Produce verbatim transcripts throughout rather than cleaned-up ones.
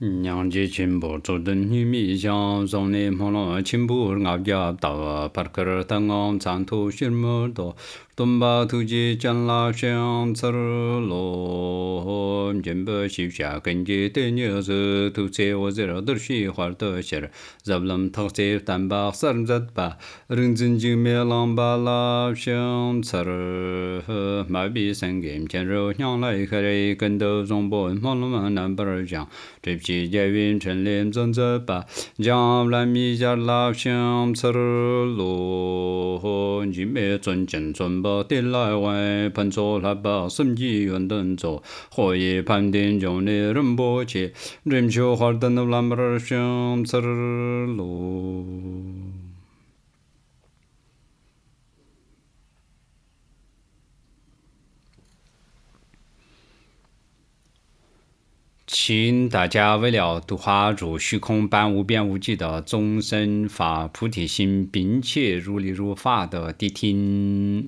娘家亲不做等于米香，送你朋友亲不熬家到，把个当昂长途什么多，东巴土鸡将拉香吃罗，全部西下跟着的牛子，土车我这都是花的些，咱们讨些蛋巴三十八，认真就没浪巴拉香吃，马比三根前肉香来开，跟头中波马路嘛南边儿讲，这批家运成连真着吧，将来米家拉香吃罗，你没尊敬尊巴的来外，喷错喇叭甚至远等走，可以判定中的人不切，人就花的那南边儿香吃罗。请大家为了度化入虚空般无边无际的众生发菩提心，并且如理如法的谛听。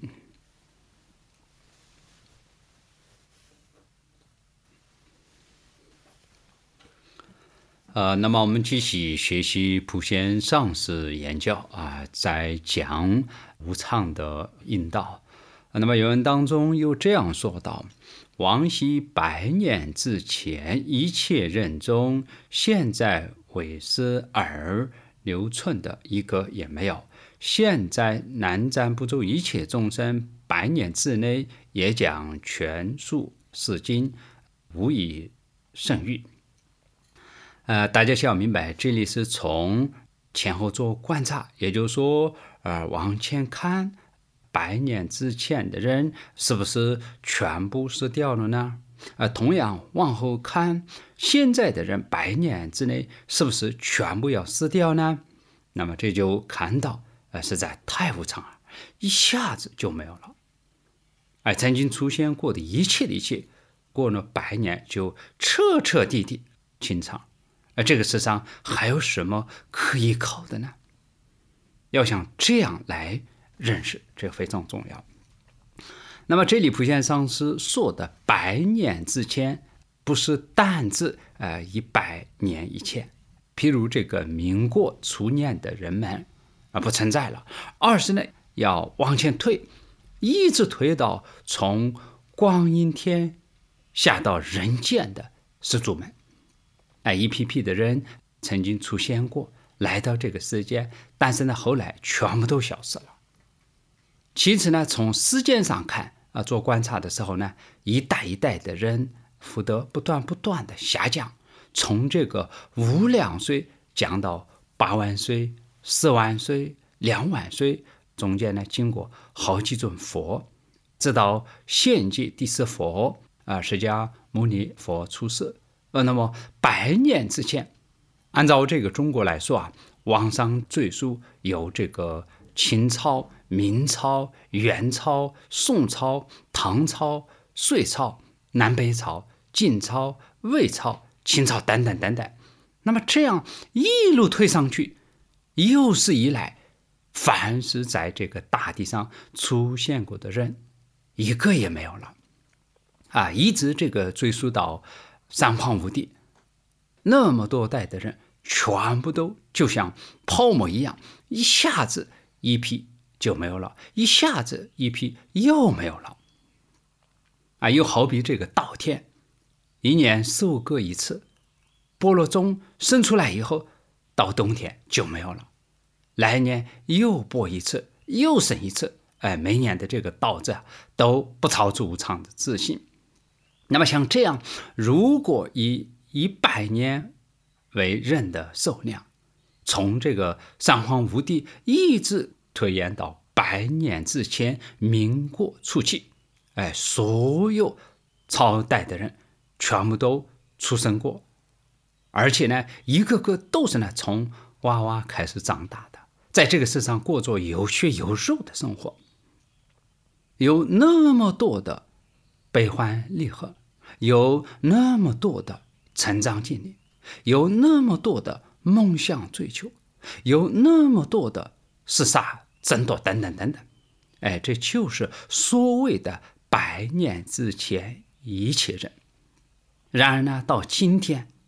呃，那么我们继续学习普贤上师言教啊、呃，在讲无常的引导。那么原文当中又这样说道：往昔百年之前，一切人中，现在为是而留存的一个也没有。现在南瞻部洲一切众生，百年之内也将全数是经，无以胜喻。呃，大家需要明白，这里是从前后做观察，也就是说，呃，往前看，百年之前的人是不是全部死掉了呢？呃，同样往后看，现在的人百年之内是不是全部要死掉呢？那么这就看到，呃，实在太无常了，一下子就没有了。而曾经出现过的一切的一切，过了百年就彻彻底底清场。而这个世上还有什么可以考的呢？要想这样来认识，这个非常重要。那么这里普贤上师说的百年之前，不是单指呃一百年以前，譬如这个民国初年的人们啊不存在了，而是呢要往前推，一直推到从光阴天下到人间的始祖们。哎，一批批的人曾经出现过，来到这个世界，但是呢，后来全部都消失了。其次呢，从时间上看啊，做观察的时候呢，一代一代的人福德不断不断的下降，从这个无量岁降到八万岁、四万岁、两万岁，中间呢经过好几尊佛，直到现界第四佛啊，释迦牟尼佛出世。呃，那么百年之前，按照这个中国来说啊，往上追溯有这个清朝、明朝、元朝、宋朝、唐朝、隋朝、南北朝、晋朝、魏朝、清朝等等等等。那么这样一路推上去，有史以来，凡是在这个大地上出现过的人，一个也没有了啊！一直这个追溯到三皇五帝，那么多代的人全部都就像泡沫一样，一下子一批就没有了，一下子一批又没有了啊！又好比这个稻田，一年收割一次，菠萝种生出来以后，到冬天就没有了，来年又播一次，又生一次，哎，每年的这个稻子啊，都不超出无常的自信。那么像这样，如果以一百年为人的寿量，从这个三皇五帝一直推延到百年之前民国初期，哎，所有朝代的人全部都出生过，而且呢，一个个都是呢从娃娃开始长大的，在这个世上过着有血有肉的生活，有那么多的悲欢离合，有那么多的成长经历，有那么多的梦想追求，有那么多的厮杀争夺等等等等，哎，这就是所谓的百年之前一切人。然而呢，到今天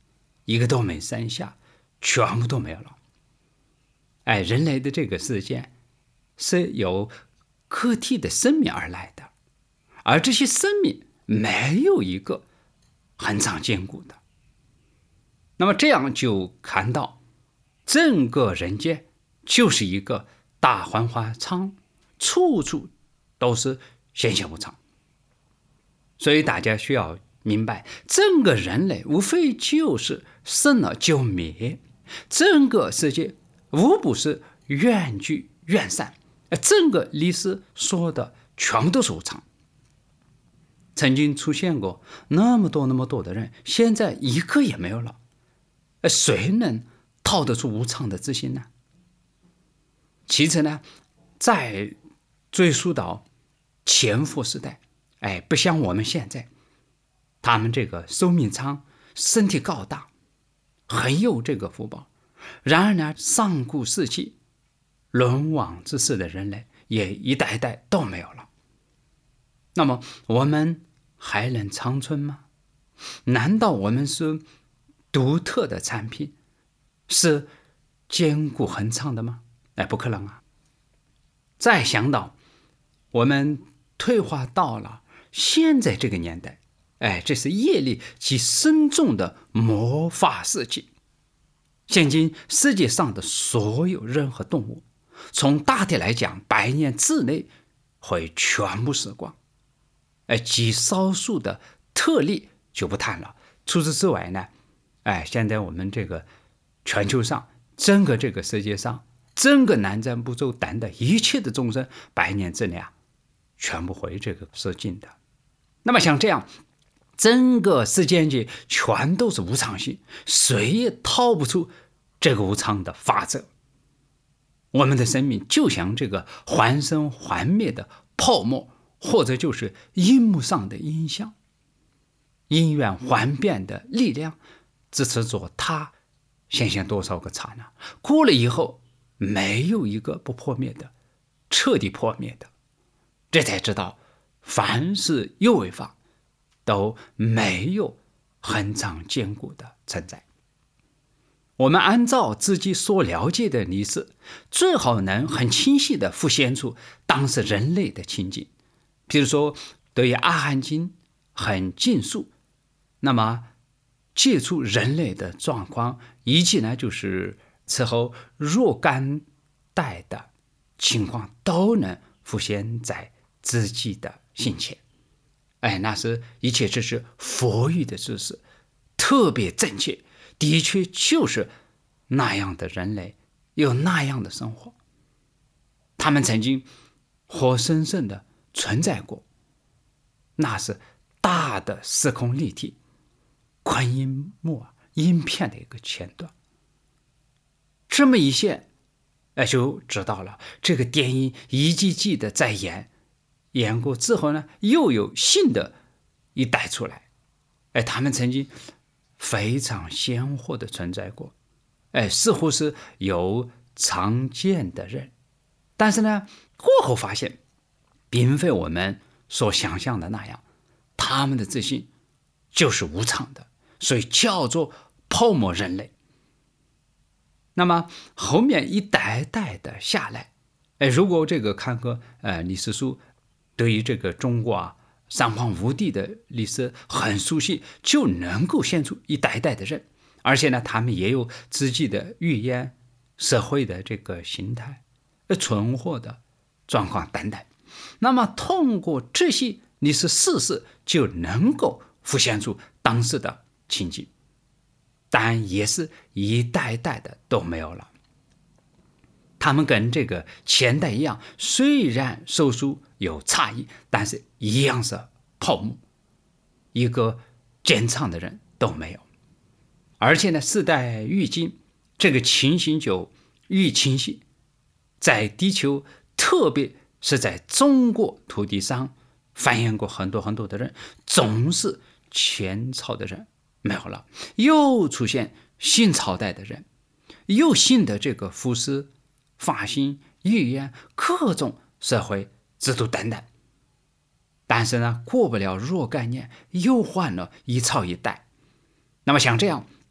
一个都没剩下，全部都没有了。哎，人类的这个世界是由个体的生命而来的，而这些生命没有一个恒常坚固的。那么这样就看到整个人间就是一个大幻化场，处处都是显现无常。所以大家需要明白，整个人类无非就是生了就灭，整个世界无不是缘聚缘散，整个历史说的全都是无常。曾经出现过那么多那么多的人，现在一个也没有了，谁能逃得出无常的自信呢？其次呢，再追溯到前佛时代，哎，不像我们现在，他们这个寿命长，身体高大，很有这个福报。然而呢，上古时期沦亡之世的人类也一代代都没有了。那么我们还能长存吗？难道我们是独特的产品，是坚固恒长的吗？哎，不可能啊！再想到我们退化到了现在这个年代，哎，这是业力极深重的魔法世纪。现今世界上的所有人和动物，从大体来讲，百年之内会全部死光。哎，极少数的特例就不谈了。除此之外呢，哎，现在我们这个全球上，整个这个世界上，整个南瞻部洲等的一切的众生，百年之内啊，全部会这个失尽的。那么像这样，整个世间界全都是无常性，谁也逃不出这个无常的法则。我们的生命就像这个幻生幻灭的泡沫，或者就是荧幕上的音像，因缘幻变的力量支持着它显现多少个刹那，过了以后没有一个不破灭的，彻底破灭的。这才知道凡是有为法都没有恒常坚固的存在。我们按照自己所了解的历史，最好能很清晰地浮现出当时人类的情景。比如说对于阿含经很尽述，那么接触人类的状况，以及呢就是此后若干代的情况，都能浮现在自己的心前。哎，那是一切只是佛语的知识，特别正确，的确就是那样的人类有那样的生活，他们曾经活生生的存在过，那是大的时空立体，观音幕影片的一个前段。这么一现，哎，就知道了这个电影一季季的在演，演过之后呢，又有新的一代出来。哎，他们曾经非常鲜活的存在过，哎，似乎是有常见的人，但是呢，过后发现并非我们所想象的那样，他们的自信就是无常的，所以叫做泡沫人类。那么后面一代代的下来，哎，如果这个看个呃历史书，对于这个中国啊三皇五帝的历史很熟悉，就能够现出一代代的人，而且呢，他们也有自己的语言、社会的这个形态、存活的状况等等。那么通过这些历史事实，就能够浮现出当时的情景，但也是一代代的都没有了。他们跟这个前代一样，虽然手术有差异，但是一样是泡沫，一个坚强的人都没有。而且呢，世代愈近，这个情形就愈清晰。在地球，特别是在中国土地上繁衍过很多很多的人，总是前朝的人没有了，又出现新朝代的人，又新的这个服饰、发型、语言、各种社会制度等等。但是呢，过不了若干年，又换了一朝一代。那么像这样，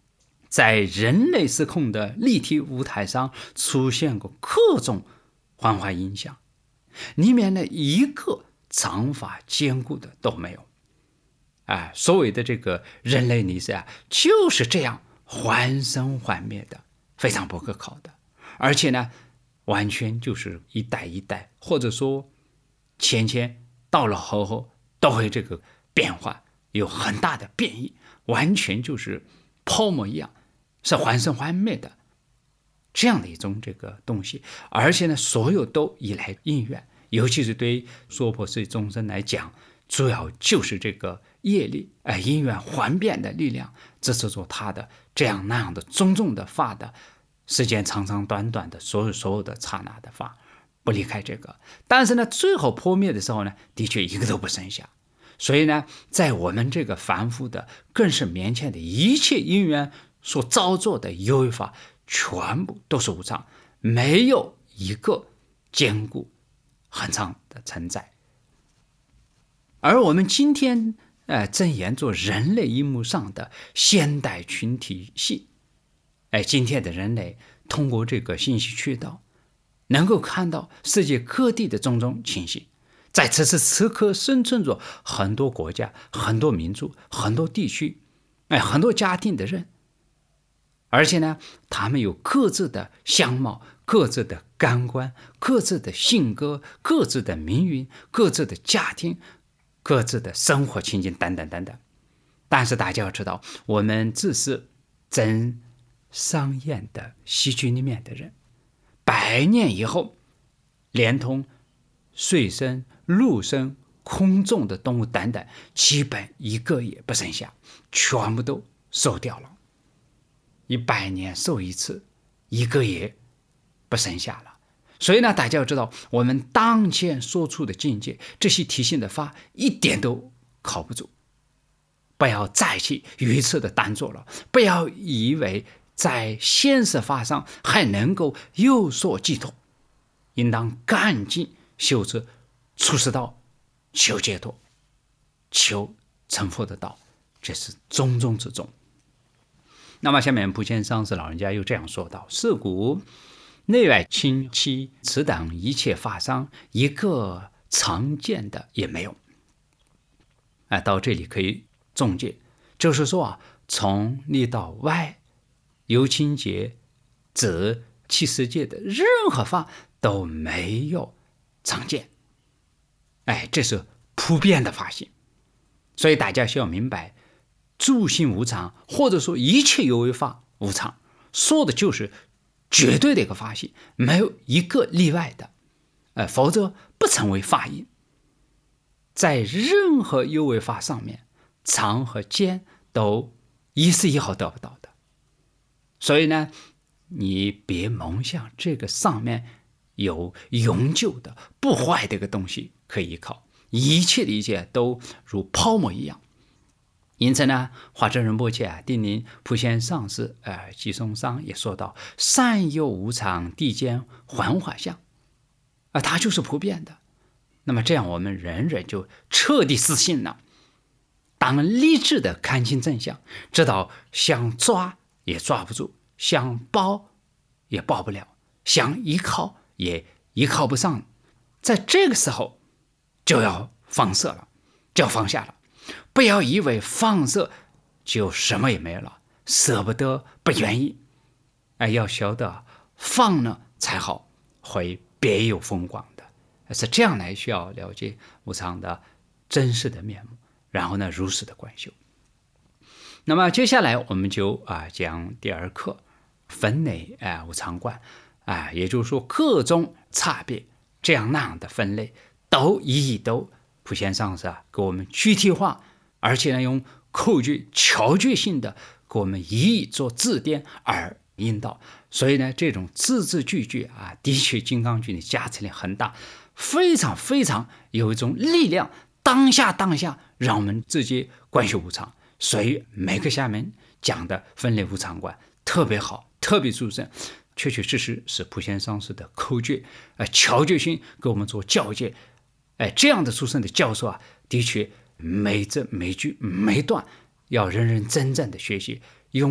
在人类失控的立体舞台上出现过各种幻化音响，里面的一个章法坚固的都没有。哎，所谓的这个人类历史啊，就是这样幻生幻灭的，非常不可靠的，而且呢，完全就是一代一代，或者说前前到了后后都会这个变化，有很大的变异，完全就是泡沫一样，是幻生幻灭的这样的一种这个东西。而且呢，所有都依赖因缘，尤其是对娑婆世众生来讲，主要就是这个业力，哎，因缘幻变的力量，这是做他的这样那样的种种的法的时间长长短短的所有所有的刹那的法，不离开这个。但是呢，最后破灭的时候呢，的确一个都不剩下。所以呢，在我们这个凡夫的更是面前的一切因缘所造作的有为法，全部都是无常，没有一个坚固恒常的存在。而我们今天呃，正沿着人类荧幕上的现代群体系，哎，今天的人类通过这个信息渠道，能够看到世界各地的种种情形，在此时此刻生存着很多国家、很多民族、很多地区，哎，很多家庭的人，而且呢，他们有各自的相貌、各自的感官、各自的性格、各自的命运、各自的家庭、各自的生活情境等等等等。但是大家要知道，我们只是真商验的戏剧里面的人，百年以后，连同水生、陆生、空中的动物等等，基本一个也不剩下，全部都收掉了。一百年收一次，一个也不剩下了。所以呢，大家要知道，我们当前所处的境界，这些提醒的法一点都靠不住。不要再去愚痴的当做了，不要以为在现实法上还能够有所寄托，应当赶紧修持出世道，求解脱，求成佛的道，这是重中之重。那么下面普贤上师老人家又这样说道：是故内外亲戚此等一切法上，一个常见的也没有。哎，到这里可以总结，就是说啊，从里到外，有情界、指七世界的任何法都没有常见。哎，这是普遍的法性。所以大家需要明白，诸行无常，或者说一切有为法无常，说的就是绝对的一个法性，没有一个例外的，呃，否则不成为法印。在任何有为法上面，常和间都一丝一毫得不到的。所以呢，你别梦想这个上面有永久的不坏的一个东西可以依靠，一切的一切都如泡沫一样。因此呢，华真仁波切啊，叮咛普贤上师，呃，吉松上也说到：善有无常，地间幻化相，啊，它就是普遍的。那么这样，我们人人就彻底自信了。当理智的看清真相，知道想抓也抓不住，想抱也抱不了，想依靠也依靠不上，在这个时候就要放射了，就要放下了。不要以为放射就什么也没了，舍不得，不愿意。哎，要晓得放了才好，会别有风光的。是这样来需要了解无常的真实的面目，然后呢，如实的观修。那么接下来我们就啊讲第二课，分类啊无常观啊，也就是说各种差别这样那样的分类，都一一都普贤上师啊给我们具体化，而且呢用口诀巧诀性的给我们一一做指点而引导。所以呢，这种字字句句啊，的确金刚经的加持力很大，非常非常有一种力量，当下当下让我们直接观修无常。所以每个下面讲的分类无常观特别好，特别殊胜，确确实实是普贤上师的口诀，呃，巧诀性给我们做教诫。哎，这样的殊胜的教授啊，的确每字每句每段要认认真真的学习，用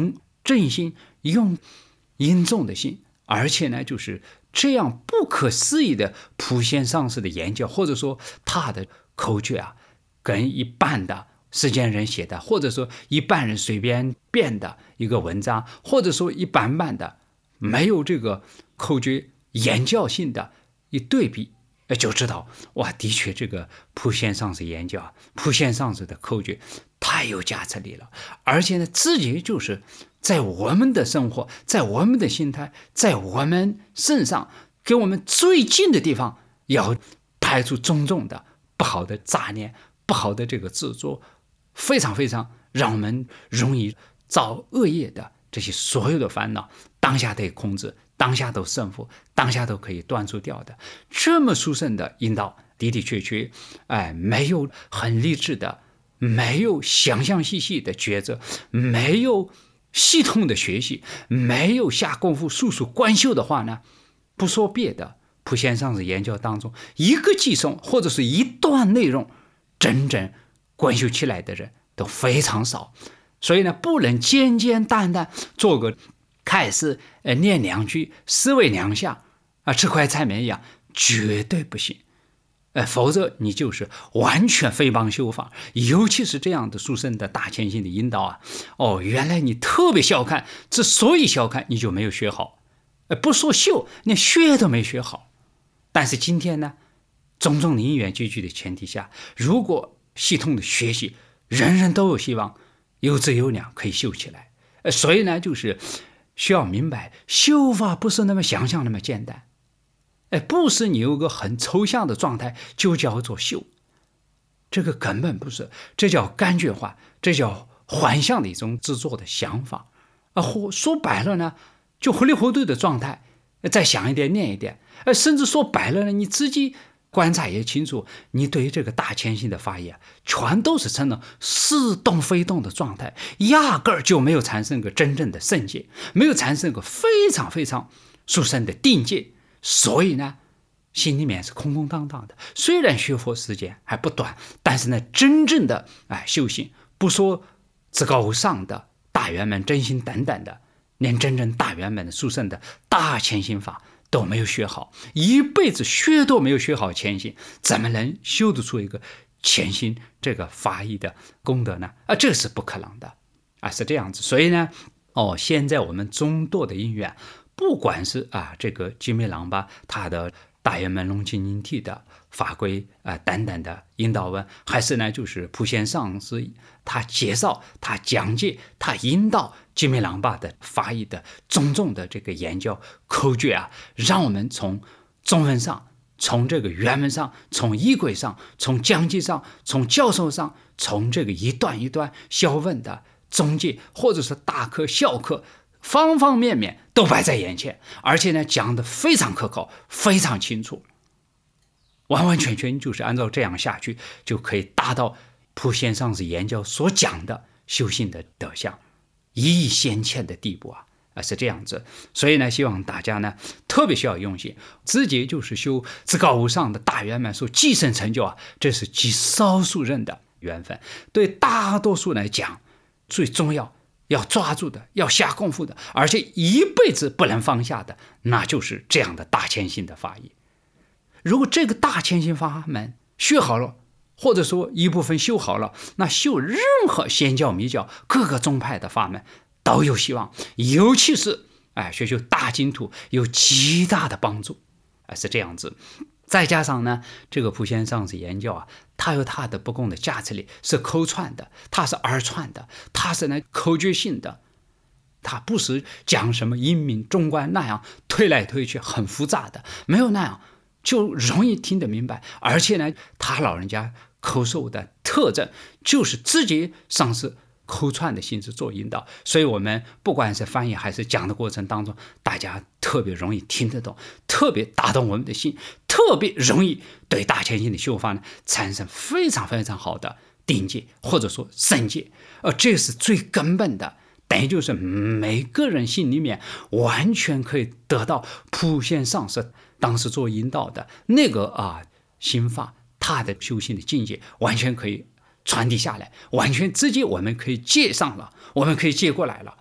正心，用殷重的心，而且呢就是这样不可思议的普贤上师的言教，或者说他的口诀啊，跟一般的世间人写的，或者说一般人随便编的一个文章，或者说一般般的没有这个口诀言教性的一对比，就知道哇，的确这个普贤上师言教，普贤上师的口诀太有加持力了，而且呢直接就是在我们的生活，在我们的心态，在我们身上给我们最近的地方，要排除种种的不好的杂念，不好的这个执着，非常非常让我们容易造恶业的这些所有的烦恼，当下得以控制，当下都胜负，当下都可以断除掉的。这么殊胜的引导，的的确确，哎，没有很励志的，没有详详细细的抉择，没有系统的学习，没有下功夫速速观修的话呢，不说别的，普贤上师言教当中一个偈颂或者是一段内容，真正观修起来的人都非常少。所以呢，不能简简单单做个开始呃念两句，思维两下啊，吃块菜面一样，绝对不行。呃，否则你就是完全诽谤修法，尤其是这样的殊胜的大谦心的引导啊！哦，原来你特别小看，之所以小看，你就没有学好。呃，不说修，连学都没学好。但是今天呢，种种的因缘聚聚的前提下，如果系统的学习，人人都有希望，有质有量可以修起来。呃，所以呢，就是需要明白，修法不是那么想象那么简单。哎，不是你有个很抽象的状态就叫做修，这个根本不是，这叫感觉化，这叫幻象的一种制作的想法啊。或说白了呢，就糊里糊涂的状态，再想一点念一点，甚至说白了呢，你自己观察也清楚，你对于这个大谦心的发言，全都是成了似动非动的状态，压根儿就没有产生个真正的圣界，没有产生个非常非常殊胜的定界。所以呢，心里面是空空荡荡的。虽然学佛时间还不短，但是呢，真正的哎修行，不说至高无上的大圆满真心等等的，连真正大圆满的殊胜的大谦心法都没有学好，一辈子学都没有学好谦心，怎么能修得出一个谦心这个法义的功德呢？啊，这是不可能的啊，是这样子。所以呢，哦，现在我们众多的因缘，不管是啊这个金密郎吧，他的大圆满龙清净体的法规啊等等的引导文，还是呢就是普贤上师他介绍、他讲解、他引导金密郎吧的法义的种种的这个研究口诀啊，让我们从中文上、从这个原文上、从仪轨上、从讲解上、从教授上、从这个一段一段小问的中介，或者是大课小课，方方面面都摆在眼前，而且呢讲得非常可靠，非常清楚，完完全全就是按照这样下去，就可以达到普贤上师言教所讲的修行的德相，一亿先前的地步啊，啊是这样子。所以呢，希望大家呢特别需要用心，直接就是修至高无上的大圆满所寄生成就啊，这是极少数人的缘分，对大多数来讲最重要。要抓住的，要下功夫的，而且一辈子不能放下的，那就是这样的大谦心的法义。如果这个大谦心法门学好了，或者说一部分修好了，那修任何仙教密教各个宗派的法门都有希望，尤其是哎学修大净土有极大的帮助，哎是这样子。再加上呢，这个普贤上师言教啊，它有它的不共的加持力，是口传的，它是耳传的，它是呢口诀性的，它不是讲什么阴明中观那样推来推去很复杂的，没有那样就容易听得明白。而且呢，他老人家口授的特征就是直接上师口传的形式做引导，所以我们不管是翻译还是讲的过程当中，大家特别容易听得懂，特别打动我们的心，特别容易对大谦心的修法呢产生非常非常好的定界或者说圣界，而这是最根本的，等于就是每个人心里面完全可以得到普贤上师当时做引导的那个啊心法，他的修行的境界完全可以传递下来，完全直接我们可以接上了，我们可以接过来了。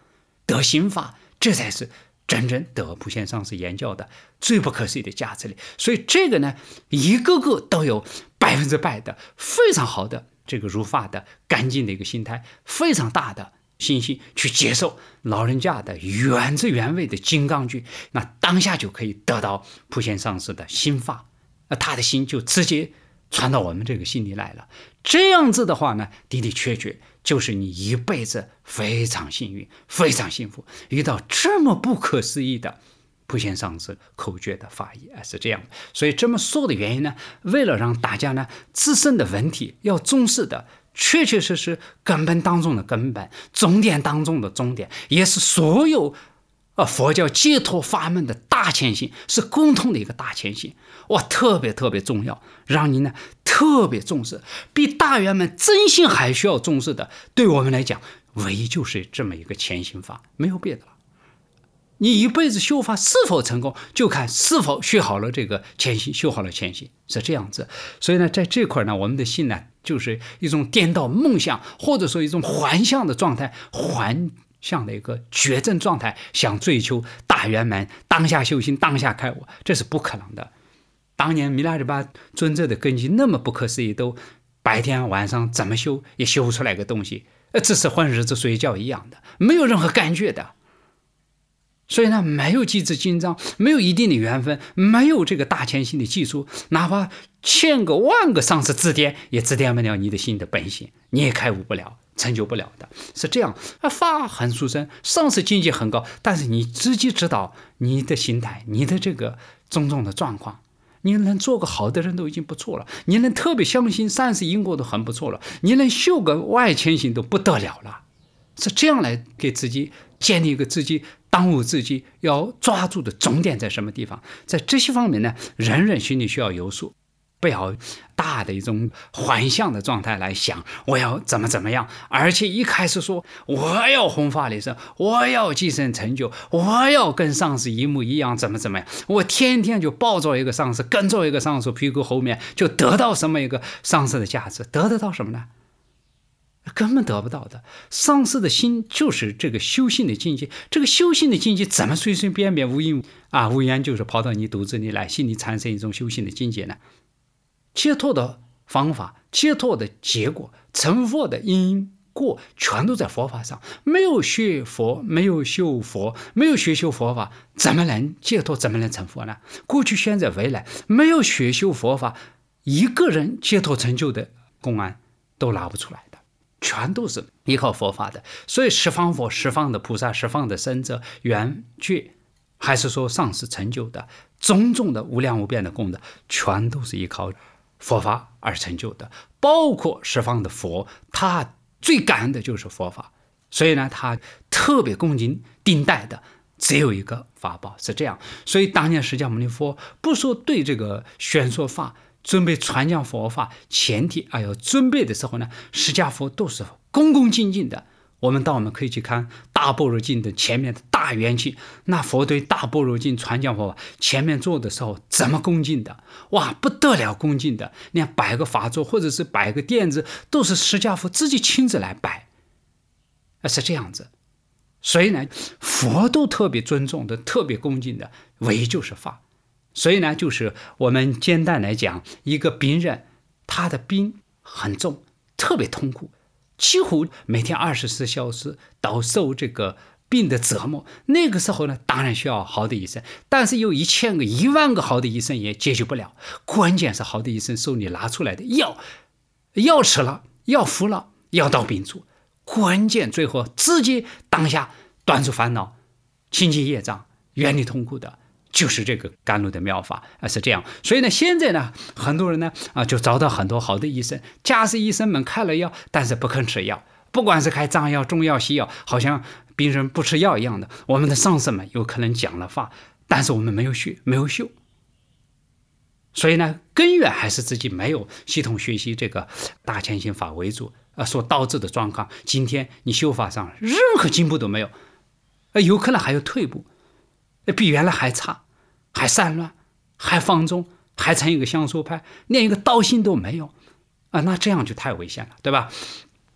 得心法，这才是真正得普贤上师言教的最不可思议的价值力。所以这个呢，一个个都有百分之百的非常好的这个如法的干净的一个心态，非常大的信心去接受老人家的原汁原味的金刚句，那当下就可以得到普贤上师的心法，那他的心就直接传到我们这个心里来了。这样子的话呢，的的确确就是你一辈子非常幸运，非常幸福，遇到这么不可思议的普贤上师口诀的法义，是这样。所以这么说的原因呢，为了让大家呢自身的问题要重视的确确实实根本当中的根本，终点当中的终点，也是所有呃佛教解脱法门的大前行，是共同的一个大前行。哇，特别特别重要，让你呢特别重视，比大圆满真心还需要重视的，对我们来讲唯一就是这么一个前行法，没有别的了。你一辈子修法是否成功，就看是否学好了这个前行，修好了前行，是这样子。所以呢，在这块呢，我们的心呢，就是一种颠倒梦想，或者说一种幻象的状态，幻象的一个觉证状态，想追求大圆满，当下修行，当下开悟，这是不可能的。当年弥勒日巴尊者的根基那么不可思议，都白天晚上怎么修也修不出来个东西，只是混日子睡觉一样的，没有任何感觉的。所以呢，没有机制紧张，没有一定的缘分，没有这个大前行的技术，哪怕千个万个上师指点，也指点不了你的心的本性，你也开悟不了，成就不了的，是这样。法很殊胜，上师境界很高，但是你自己知道你的心态，你的这个种种的状况，你能做个好的人都已经不错了，你能特别相信善是因果都很不错了，你能修个外前行都不得了了。是这样来给自己建立一个自己当务自己要抓住的重点在什么地方。在这些方面呢，人人心里需要有数，不要大的一种幻象的状态来想我要怎么怎么样，而且一开始说我要弘法利生，我要寄生成就，我要跟上师一模一样，怎么怎么样，我天天就抱着一个上师，跟着一个上师屁股后面，就得到什么一个上师的价值，得得到什么呢？根本得不到的。上师的心就是这个修行的境界，这个修行的境界怎么随随便便无因啊无缘就是跑到你肚子里来，心里产生一种修行的境界呢？解脱的方法，解脱的结果，成佛的因果，全都在佛法上。没有学佛，没有修佛，没有学修佛法，怎么能解脱，怎么能成佛呢？过去现在未来，没有学修佛法，一个人解脱成就的公案都拿不出来的，全都是依靠佛法的。所以十方佛、十方的菩萨、十方的圣者圆觉，还是说上师成就的种种的无量无边的功德，全都是依靠佛法而成就的。包括十方的佛，他最感恩的就是佛法，所以呢，他特别恭敬顶戴的只有一个法宝，是这样。所以当年释迦牟尼佛不说对这个宣说法，准备传讲佛法，前提啊要准备的时候呢，释迦佛都是恭恭敬敬的。我们到我们可以去看大般若经的前面的大缘起，那佛对大般若经传讲佛法前面做的时候怎么恭敬的，哇，不得了恭敬的，你看摆个法座或者是摆个垫子，都是释迦佛自己亲自来摆，是这样子。所以呢，佛都特别尊重的，特别恭敬的，唯一就是法。所以呢，就是我们简单来讲，一个病人他的病很重，特别痛苦，几乎每天二十四小时都受这个病的折磨。那个时候呢，当然需要好的医生，但是有一千个、一万个好的医生也解决不了。关键是好的医生手里拿出来的药，药吃了，药服了，药到病除。关键最后直接当下断除烦恼，清净业障，远离痛苦的，就是这个甘露的妙法啊，是这样。所以呢，现在呢，很多人呢啊，就找到很多好的医生，假使医生们开了药，但是不肯吃药，不管是开藏药、中药、西药，好像病人不吃药一样的。我们的上师们有可能讲了法，但是我们没有学，没有修。所以呢，根源还是自己没有系统学习这个大前行法为主啊，所导致的状况。今天你修法上任何进步都没有，有可能还有退步，比原来还差，还散乱，还放纵，还成一个相说派，连一个道心都没有啊，那这样就太危险了，对吧？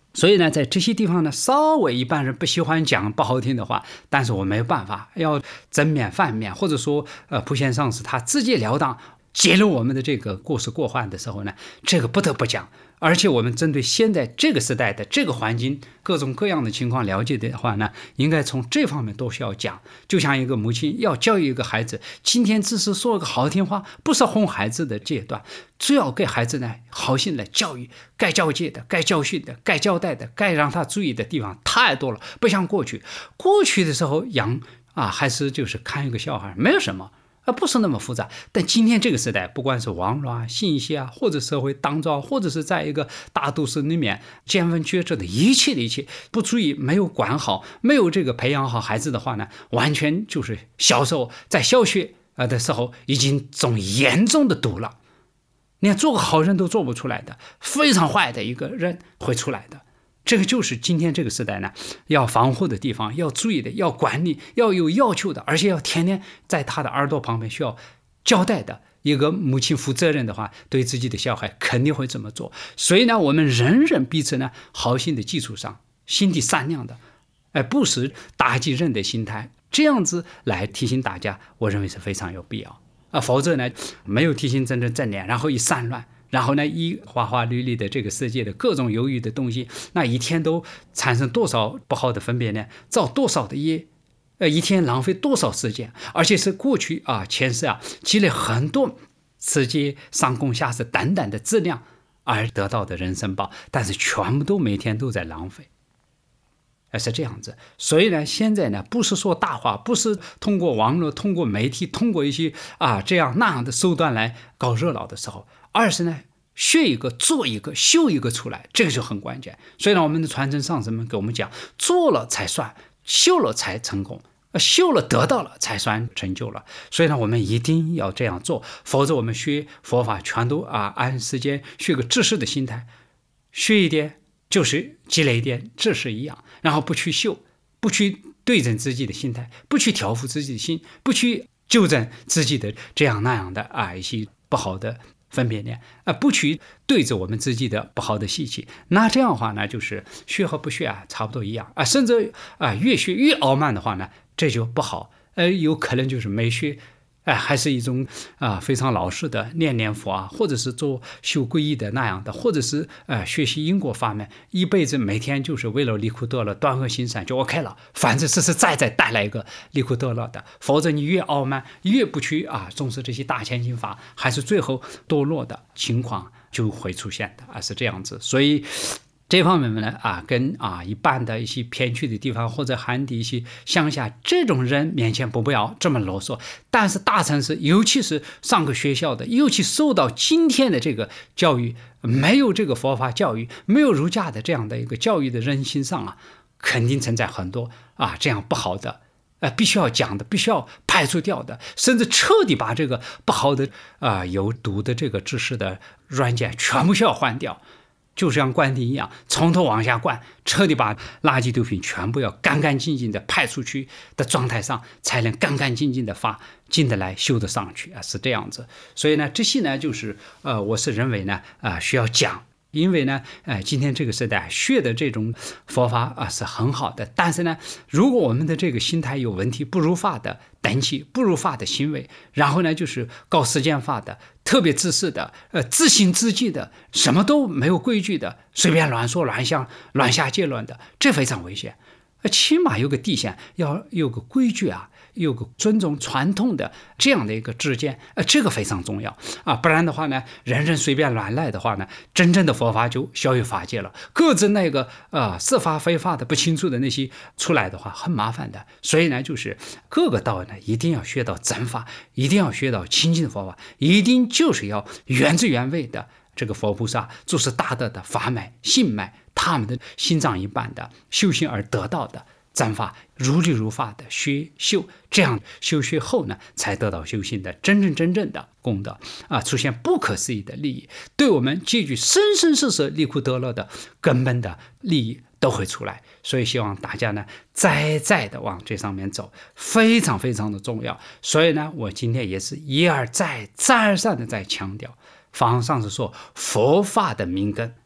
所以呢，在这些地方呢，稍微一般人不喜欢讲不好听的话，但是我没有办法，要正面反面，或者说呃，普贤上师他直截了当揭露我们的这个过失过患的时候呢，这个不得不讲。而且我们针对现在这个时代的这个环境各种各样的情况了解的话呢，应该从这方面都需要讲。就像一个母亲要教育一个孩子，今天只是说个好听话，不是哄孩子的阶段，只要给孩子呢好心来教育，该教诫的，该教训的，该交代的，该让他注意的地方太多了。不像过去，过去的时候养啊，还是就是看一个小孩没有什么，而不是那么复杂。但今天这个时代，不管是网络啊、信息啊，或者社会当中，或者是在一个大都市里面见闻觉知的一切的一切，不注意，没有管好，没有这个培养好孩子的话呢，完全就是小时候在小学呃的时候已经中严重的毒了。你看，做个好人都做不出来的，非常坏的一个人会出来的。这个就是今天这个时代呢，要防护的地方，要注意的，要管理，要有要求的，而且要天天在他的耳朵旁边需要交代的。一个母亲负责任的话，对自己的小孩肯定会这么做。所以呢，我们人人彼此呢，好心的基础上，心地善良的，哎，不是打击人的心态，这样子来提醒大家，我认为是非常有必要啊。否则呢，没有提醒真正正念，然后一散乱。然后呢，一花花绿绿的这个世界的各种犹豫的东西，那一天都产生多少不好的分别呢？造多少的业，呃，一天浪费多少时间？而且是过去啊、前世啊积累很多世界上供下施等等的质量而得到的人生报，但是全部都每天都在浪费。是这样子。所以呢，现在呢，不是说大话，不是通过网络、通过媒体、通过一些啊这样那样的手段来搞热闹的时候，而是呢，学一个做一个修一个出来，这个就很关键。所以呢，我们的传承上师们给我们讲，做了才算，修了才成功，修了得到了才算成就了。所以呢，我们一定要这样做，否则我们学佛法全都啊按时间学个知识的心态，学一点就是积累一点知识一样，然后不去修，不去对正自己的心态，不去调伏自己的心，不去纠正自己的这样那样的啊一些不好的分别念啊，不去对着我们自己的不好的习气，那这样的话呢，就是学和不学啊，差不多一样啊，甚至啊越学越傲慢的话呢，这就不好，呃，有可能就是没学，哎，还是一种啊非常老实的念念佛啊，或者是做修皈依的那样的，或者是呃学习因果法门，一辈子每天就是为了离苦得乐、断恶行善就 OK 了，反正实实在在带来一个离苦得乐的。否则你越傲慢，越不去啊重视这些大千心法，还是最后堕落的情况就会出现的啊，是这样子。所以这方面呢，啊，跟啊一般的一些偏去的地方或者寒地一些乡下这种人面前不要这么啰嗦。但是大城市，尤其是上过学校的，尤其受到今天的这个教育，没有这个佛法教育，没有儒家的这样的一个教育的人心上啊，肯定存在很多啊这样不好的，呃，必须要讲的，必须要排除掉的，甚至彻底把这个不好的啊有毒的这个知识的软件全部需要换掉。就像灌顶一样，从头往下灌，彻底把垃圾毒品全部要干干净净的排出去的状态上，才能干干净净的发进得来，修得上去啊，是这样子。所以呢，这些呢，就是呃，我是认为呢，啊、呃，需要讲。因为呢，呃，今天这个时代学的这种佛法啊是很好的，但是呢，如果我们的这个心态有问题，不如法的等起，不如法的行为，然后呢，就是搞实践法的，特别自私的，呃，自行自忌的，什么都没有规矩的，随便乱说乱想、乱下结论的，这非常危险。呃，起码有个底线，要有个规矩啊。有个尊重传统的这样的一个之间，呃，这个非常重要啊，不然的话呢，人人随便乱来的话呢，真正的佛法就消于法界了。各自那个呃是法非法的不清楚的那些出来的话，很麻烦的。所以呢，就是各个道呢，一定要学到真法，一定要学到清净的佛法，一定就是要原汁原味的这个佛菩萨就是大德的法脉、性脉，他们的心脏一般的修行而得到的。真法如理如法的学修，这样修学后呢，才得到修行的真正真正的功德啊，出现不可思议的利益，对我们结局生生世世离苦得乐的根本的利益都会出来。所以希望大家呢，再再的往这上面走，非常非常的重要。所以呢，我今天也是一而再再而三的在强调，法上是说佛法的明根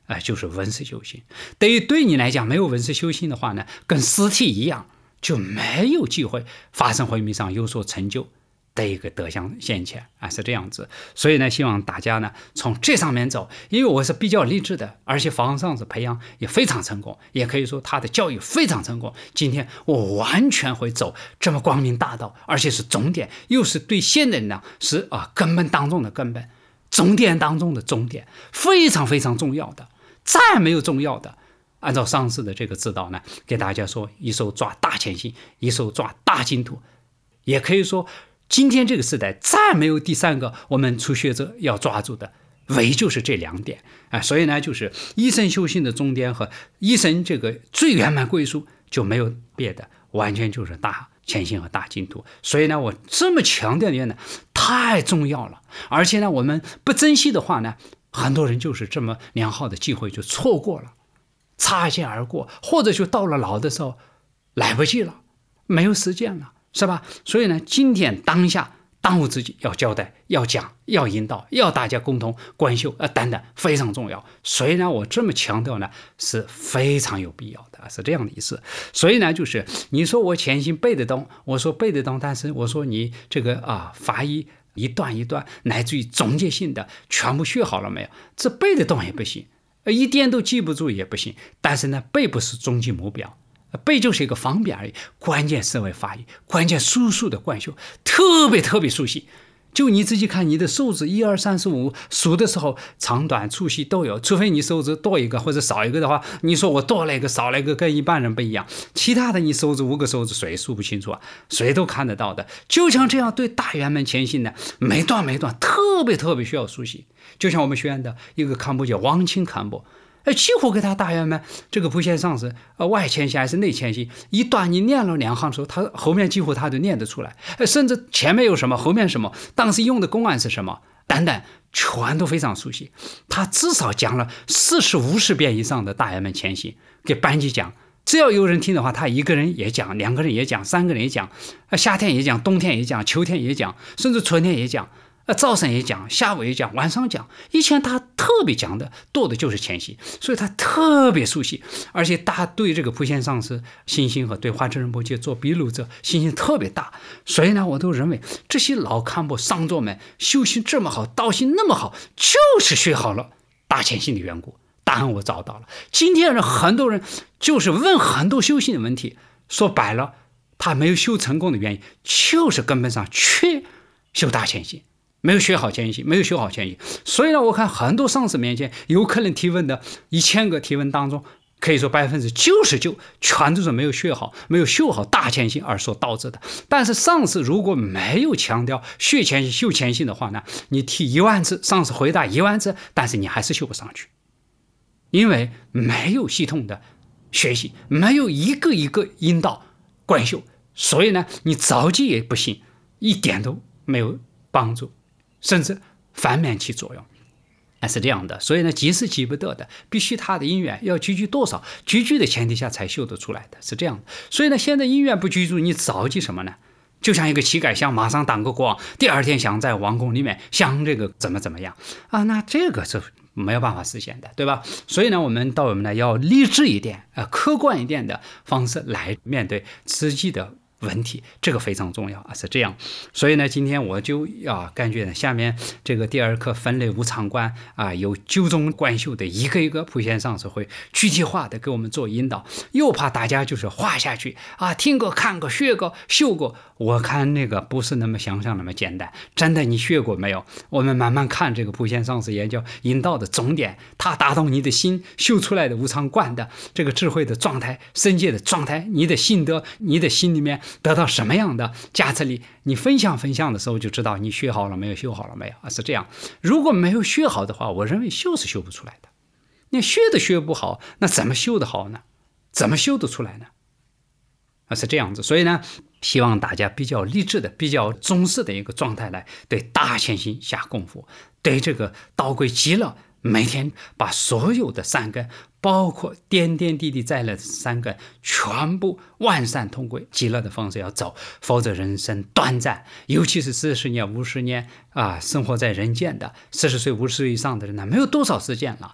呃、就是文思修行。对于对你来讲没有文思修行的话呢，跟尸体一样，就没有机会发生慧命上有所成就的一个德相现前啊，是这样子。所以呢，希望大家呢从这上面走，因为我是比较励志的，而且法上是培养也非常成功，也可以说他的教育非常成功。今天我完全会走这么光明大道，而且是终点，又是对现代人呢是啊根本当中的根本，终点当中的终点，非常非常重要的，再没有重要的。按照上师的这个指导呢，给大家说，一手抓大前行，一手抓大净土，也可以说今天这个时代再没有第三个我们初学者要抓住的，唯就是这两点啊。所以呢，就是一生修行的终点和一生这个最圆满归宿就没有别的，完全就是大前行和大净土。所以呢，我这么强调的呢，太重要了。而且呢，我们不珍惜的话呢，很多人就是这么良好的机会就错过了，擦肩而过，或者就到了老的时候来不及了，没有时间了，是吧？所以呢，今天当下当务之急要交代，要讲，要引导，要大家共同观修啊等等，非常重要。所以呢，我这么强调呢是非常有必要的，是这样的意思。所以呢，就是你说我前行背得动，我说背得动，但是我说你这个啊法医一段一段乃至于总结性的全部学好了没有？这背得动也不行，一点都记不住也不行。但是呢，背不是终极目标，背就是一个方便而已。关键是为法医，关键速速的贯修，特别特别熟悉。就你自己看你的手指一二三四五数的时候，长短粗细都有，除非你手指多一个或者少一个的话，你说我多了一个少了一个跟一般人不一样，其他的你手指五个手指谁数不清楚啊？谁都看得到的。就像这样对大圆满前行呢，每段每段特别特别需要熟悉。就像我们学院的一个堪布叫王清堪布，几乎给他大圆满这个普贤上师呃外前行还是内前行，一段你念了两行的时候，他后面几乎他就念得出来，甚至前面有什么后面什么，当时用的公案是什么等等，全都非常熟悉。他至少讲了四十五十遍以上的大圆满前行给班级讲，只要有人听的话，他一个人也讲，两个人也讲，三个人也讲，夏天也讲，冬天也讲，秋天也讲，甚至春天也讲，呃，早上也讲，下午也讲，晚上讲。以前他特别讲的多的就是前行，所以他特别熟悉，而且他对这个普贤上师信心和对华智仁波切做笔录者信心特别大。所以呢，我都认为这些老堪布上座们修行这么好，道行那么好，就是学好了大前行的缘故。答案我找到了。今天人很多人就是问很多修行的问题，说白了，他没有修成功的原因，就是根本上缺修大前行。没有学好前行，没有学好前行。所以呢，我看很多上师面前有可能提问的一千个提问当中，可以说百分之九十九全都是没有学好，没有修好大前行而所导致的。但是上师如果没有强调学前行修前行的话呢，你提一万次，上师回答一万次，但是你还是修不上去，因为没有系统的学习，没有一个一个引导贯修，所以呢，你着急也不行，一点都没有帮助，甚至反面起作用，是这样的。所以呢，急是急不得的，必须他的因缘要居居多少，居居的前提下才修得出来的，是这样的。所以呢，现在因缘不居住，你着急什么呢？就像一个乞丐想马上当个国王，第二天想在王宫里面想这个怎么怎么样啊，那这个是没有办法实现的，对吧？所以呢，我们到我们呢要励志一点，呃，客观一点的方式来面对实际的问题，这个非常重要啊，是这样。所以呢，今天我就要感觉呢，下面这个第二课分类无常观啊，有九种观修的一个一个普贤上师会具体化的给我们做引导，又怕大家就是画下去啊，听过看过学过修过，我看那个不是那么想象那么简单。真的，你学过没有？我们慢慢看这个普贤上师研究引导的重点，他打动你的心，修出来的无常观的这个智慧的状态，深界的状态，你的心得，你的心里面得到什么样的价值力，你分享分享的时候就知道你学好了没有，修好了没有啊，是这样。如果没有学好的话，我认为修是修不出来的。你学的学不好，那怎么修得好呢？怎么修得出来呢？啊，是这样子。所以呢，希望大家比较励志的、比较重视的一个状态来对大前行下功夫，对这个道归极乐，每天把所有的善根，包括点点滴滴在内的善根，全部万善通归，极乐的方式要走，否则人生短暂。尤其是四十年、五十年啊，生活在人间的四十岁、五十岁以上的人呢，没有多少时间了。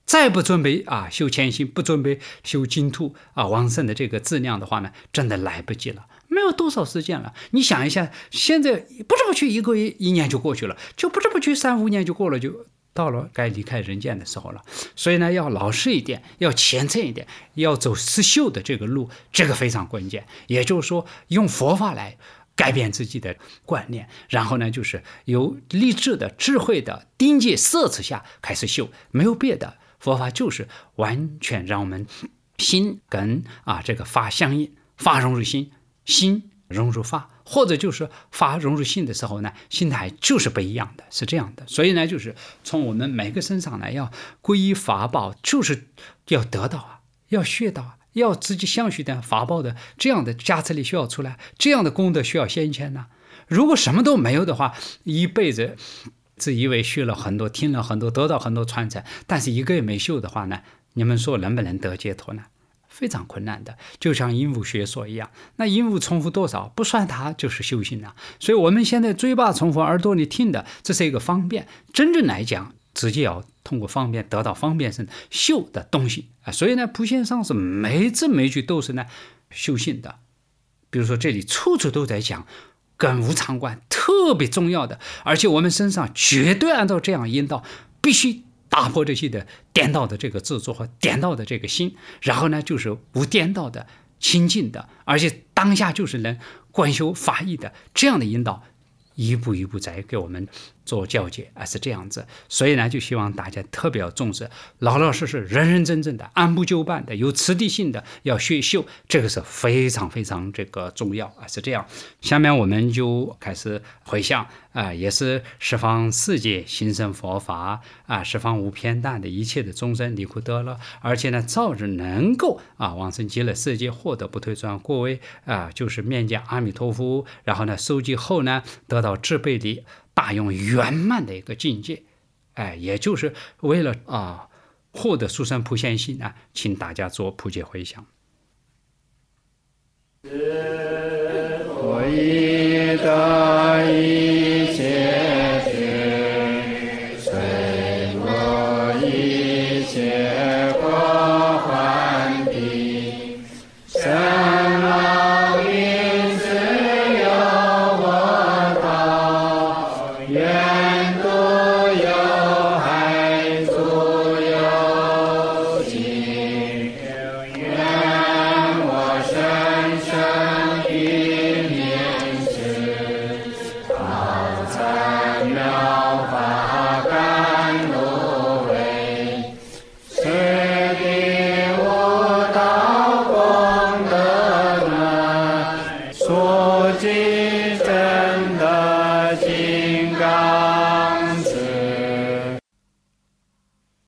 再不准备啊修谦心，不准备修净土啊往生的这个质量的话呢，真的来不及了，没有多少时间了。你想一下，现在不知不觉一个月一年就过去了，就不知不觉三五年就过了，就到了该离开人间的时候了。所以呢，要老实一点，要虔诚一点，要走实修的这个路，这个非常关键。也就是说，用佛法来改变自己的观念，然后呢，就是由理智的、智慧的定界摄持下开始修，没有别的。佛法就是完全让我们心跟啊这个法相应，法融入心，心融入法，或者就是法融入心的时候呢，心态就是不一样的，是这样的。所以呢，就是从我们每个身上呢，要皈依法宝，就是要得到啊，要学到啊。要自己相续的法宝的这样的加持力需要出来，这样的功德需要先前呢。如果什么都没有的话，一辈子自以为学了很多，听了很多，得到很多传承，但是一个也没修的话呢，你们说能不能得解脱呢？非常困难的，就像鹦鹉学说一样，那鹦鹉重复多少不算它就是修行了。所以我们现在嘴巴重复，耳朵里听的，这是一个方便。真正来讲，自己要通过方便得到方便身修的东西啊。所以呢，普贤上师每字每句都是呢修行的。比如说这里处处都在讲跟无常观，特别重要的，而且我们身上绝对按照这样引导，必须打破这些的颠倒的这个制作和颠倒的这个心，然后呢就是无颠倒的清净的，而且当下就是能观修法义的这样的引导，一步一步在给我们做教解啊，是这样子。所以呢，就希望大家特别要重视，老老实实、认认真真的、按部就班的、有次第性的要学修，这个是非常非常这个重要啊，是这样。下面我们就开始回向啊，也是十方世界心生佛法啊，十方无偏袒的一切的众生离苦得乐，而且呢，早日能够啊往生极乐世界，获得不退转过位啊，就是面见阿弥陀佛，然后呢，受记后呢，得到智慧的大用圆满的一个境界，哎，也就是为了啊获得殊胜普贤行啊，请大家做普皆回向。 我已得一切觉，随我一切过患病，生老病死有我道，愿度有害足有尽，愿我生生一念时，道参妙法甘露味，此地无道功德难，所记真的金刚。